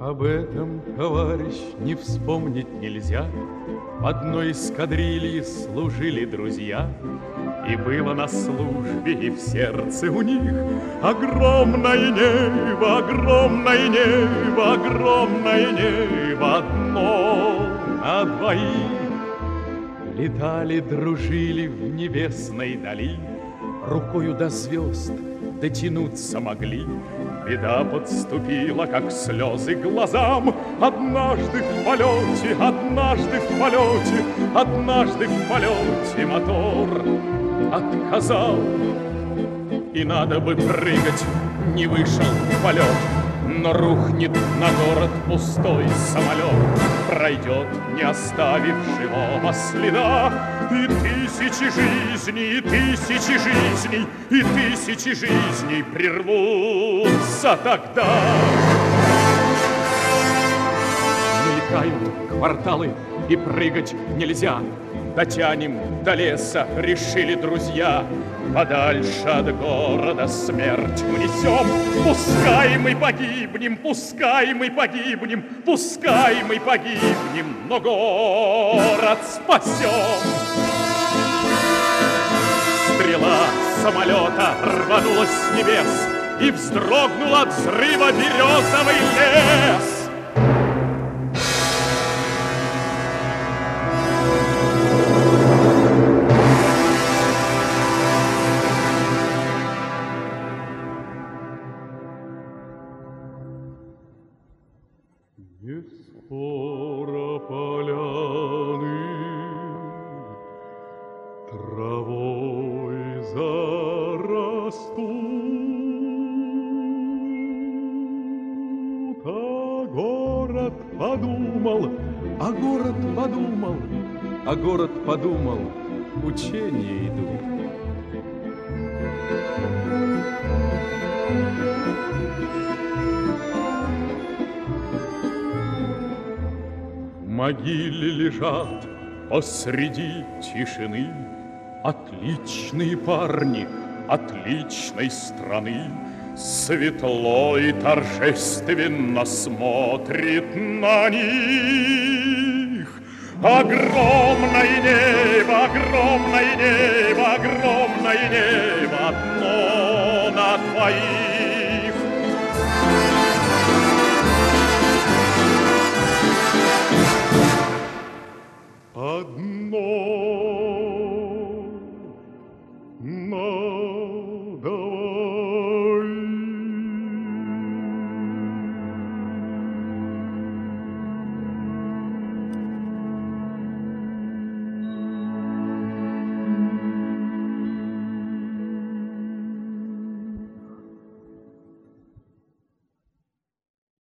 Об этом, товарищ, не вспомнить нельзя. В одной эскадрилье служили друзья, и было на службе и в сердце у них огромное небо, огромное небо, огромное небо одно на двоих. Летали, дружили в небесной дали, рукою до звезд дотянуться могли. Беда подступила, как слезы глазам. Однажды в полете, однажды в полете, однажды в полете мотор отказал. И надо бы прыгать, не вышел в полет, но рухнет на город пустой самолет, пройдет, не оставив живого следа. И тысячи жизней, и тысячи жизней, и тысячи жизней прервутся тогда. Мелькают кварталы, и прыгать нельзя. Дотянем до леса, решили друзья. Подальше от города смерть унесем. Пускай мы погибнем, пускай мы погибнем, пускай мы погибнем, но город спасем. Стрела самолета рванулась с небес и вздрогнул от взрыва березовый лес. Не скоро поляны травой зарастут, а город подумал, а город подумал, а город подумал, учения идут. В могиле лежат посреди тишины отличные парни отличной страны. Светло и торжественно смотрит на них. Огромное небо, огромное небо, огромное небо одно на двоих. Одно на двоих.